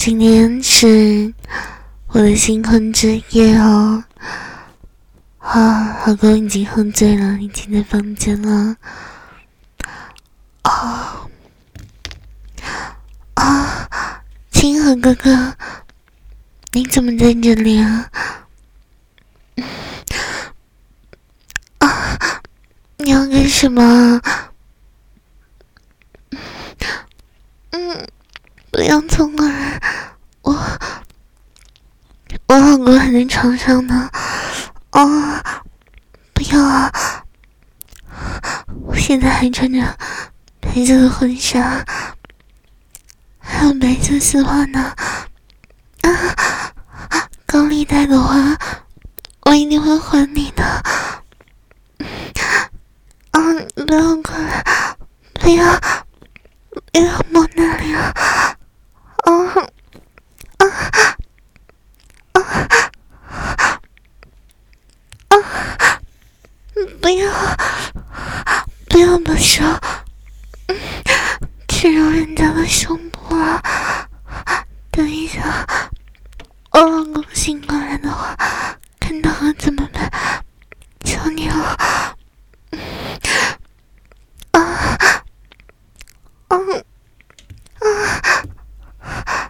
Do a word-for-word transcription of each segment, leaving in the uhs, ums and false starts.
今天是我的新婚之夜哦。啊，老公已经喝醉了，已经在房间了。啊啊，清河哥哥，你怎么在这里啊？啊，你要干什么？嗯，不要动啊！我我老公还在床上呢。啊，不要啊！我现在还穿着白色的婚纱，还有白色丝袜呢。啊，高利贷的话，我一定会还你的。啊，不要过来！不要！不要摸那里啊！啊啊啊啊！不要！不要把手侵入人家的胸部啊！等一下，我老公醒过来的话，看到了怎么办？求你了！啊啊啊！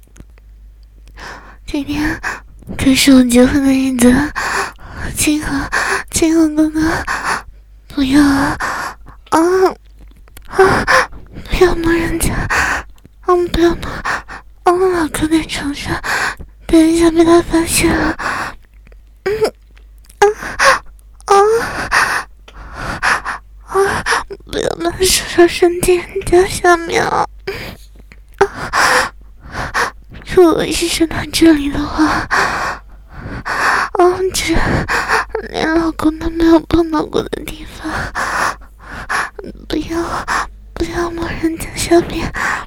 今天可是我结婚的日子，清河，清河哥哥，不要啊！啊啊！不要摸人家！啊，不要摸！啊，老公在床上，等一下被他发现了。嗯啊啊啊！不要把手手伸进人家下面啊！啊！如果是伸到这里的话，哦，这连老公都没有碰到过的地方，不要不要摸人家下面啊！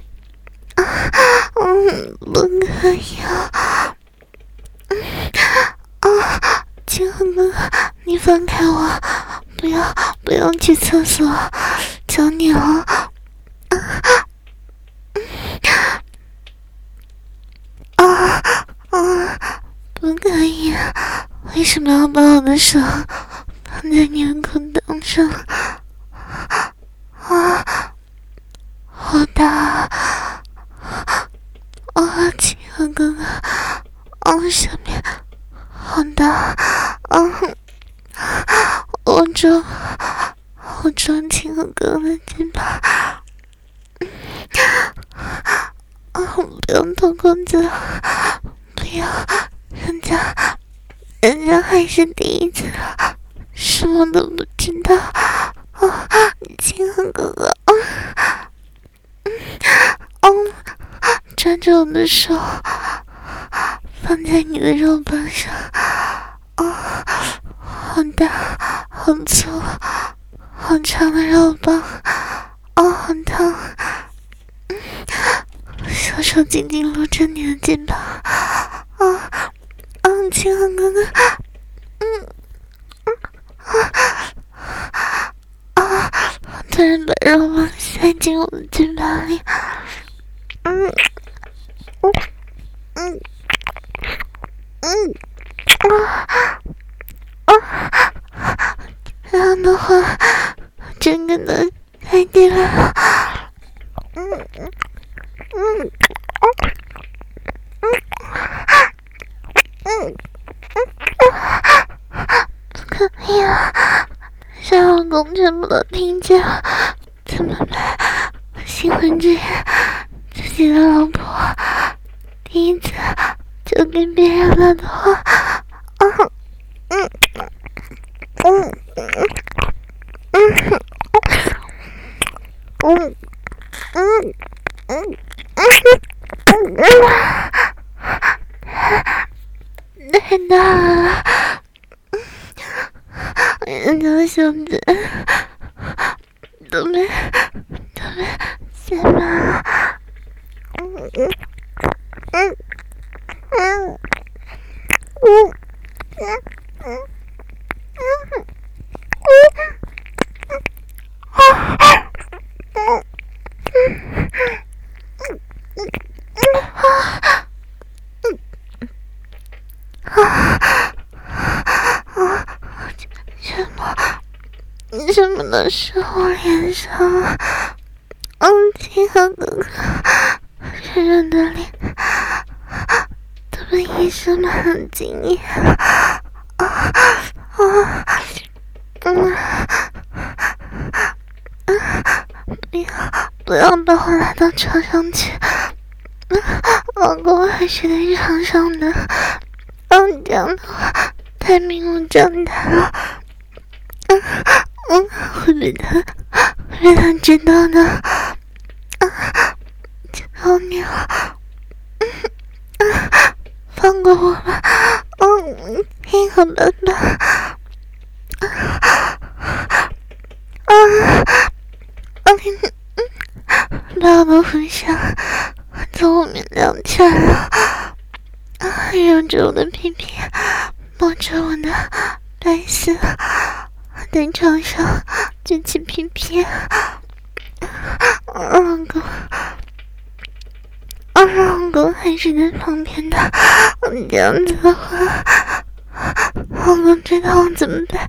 嗯，不可以啊！嗯啊，清河哥哥，你放开我！不要不要去厕所，求你了！啊啊啊！不可以！为什么要把我的手放在你的裤裆上？啊，好大！啊，清河哥哥，啊，下面好大！啊，我抓，我抓清河哥哥的肩膀！啊，不要脱裤子！不要，人家，人家还是第一次，什么都不知道。啊，清河哥哥，啊，嗯，嗯，抓着我的手，放在你的肉棒上。啊，好大，好粗，好长的肉棒，啊，好烫。嗯，小手紧紧搂着你的肩膀。啊啊，清河哥哥，嗯嗯啊啊！突然把肉棒塞进我的肩膀里，嗯嗯嗯嗯啊啊！这样的话，整个都塞进来了，嗯嗯嗯嗯嗯嗯，不可以啊！小老公全部都听见了，怎么办？新婚之夜，自己的老婆第一次就跟别人了的话，啊，嗯嗯嗯嗯嗯嗯嗯嗯嗯，太大了！人家的胸子都被都被塞满了，嗯嗯嗯嗯嗯嗯嗯嗯啊嗯嗯嗯啊什么都是我脸上，嗯，金河哥哥湿润的脸都被医生们很惊艳，啊啊，嗯，不要不要把我拉到床上去，老公还是在床上的，嗯，这样的话太明目张胆了，嗯嗯，会被他会被他知道的，啊，求你了，嗯嗯，放过我吧，嗯，银河爸爸，啊啊，嗯嗯，爸爸不想从我面亮起来了，啊，揉着我的屁屁，摸着我的白丝，在床上举起屁屁，老公，啊，老公还是在旁边的，这样子的话，老公知道我怎么办？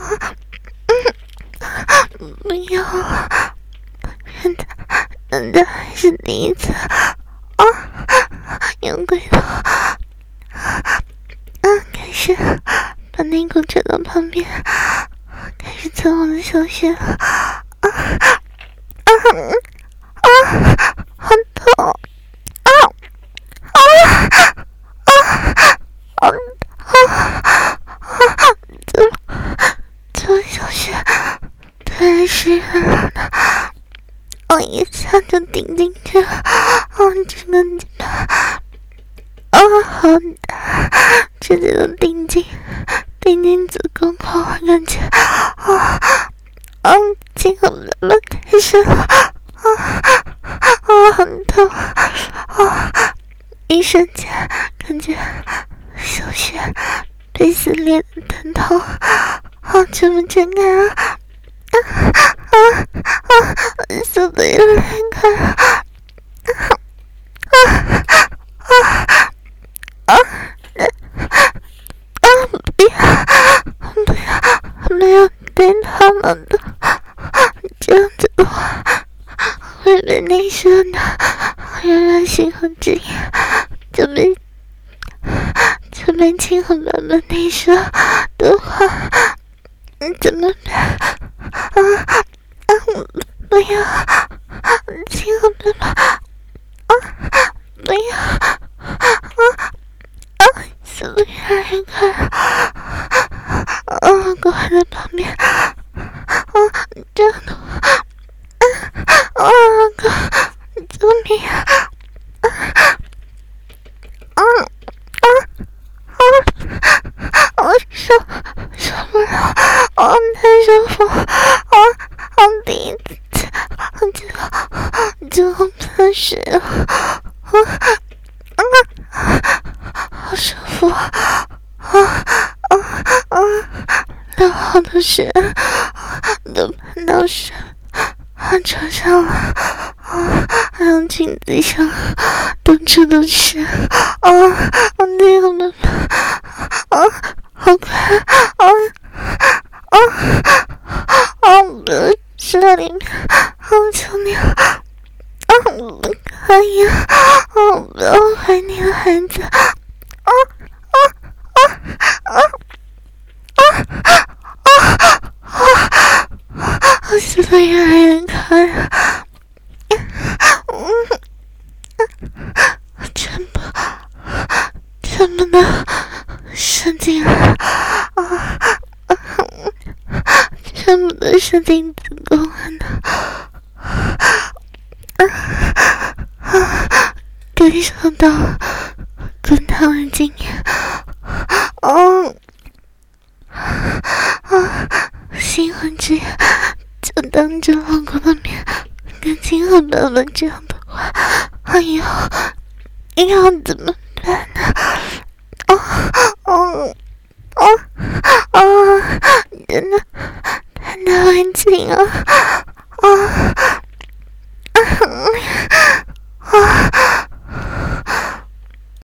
嗯，不要了，真的，真的还是第一次，啊，有鬼了，啊，开始把内裤扯到旁边，开始蹭我的小穴了，啊啊啊，好痛，啊啊啊啊啊啊！怎么怎么小穴突然湿润了呢？我一下就顶进去了，哦，这个地方，哦，好大，直接就顶进，顶进子宫口，我感觉，哦，哦，今后慢慢开始了，哦，哦，很痛，哦，一瞬间感觉小穴被撕裂的疼痛，好久没睁开了。啊啊啊！速度越来越快了！啊啊啊啊！啊！不要不要，没有对他们的，这样子的话会被内射的。原来星河之夜就被就被金河爸爸内射的话，怎么办？啊啊！不要，金河爸爸，啊！不要，啊啊！速度越来越快了，啊！老公还在旁边，啊！这样的话，啊！老公，救命啊！啊啊啊啊！我受受不了，我太舒服，我我第一次，我就就不是了，啊啊，好舒服，啊啊啊！流好多血，都喷到身啊床上了，啊，还有镜子上，到处都是，啊，我那个妈妈，啊，好快，啊啊啊！我这里面，好求你了，啊，不可以啊，啊，不要怀你的孩子，啊啊啊啊啊啊啊！我速度越来越快了，嗯，全部全部都射进来，啊啊！全部都射进子宫了呢，啊啊！感受到滚烫的经验，哦啊！星河之夜就当着老公的面跟金河爸爸这样的话，哎呦，要怎么办呢？哦哦哦哦！真的太难为情了啊！